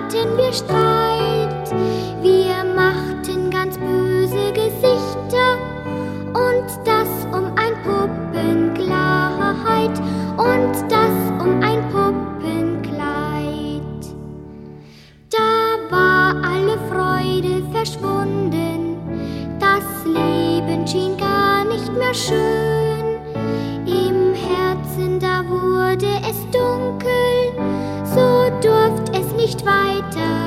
hatten wir Streit. Wir machten ganz böse Gesichter und das um ein Puppenkleid und das um ein Puppenkleid. Da war alle Freude verschwunden, das Leben schien gar nicht mehr schön. Im Herzen da wurde es dunkel, so durft es nicht weiter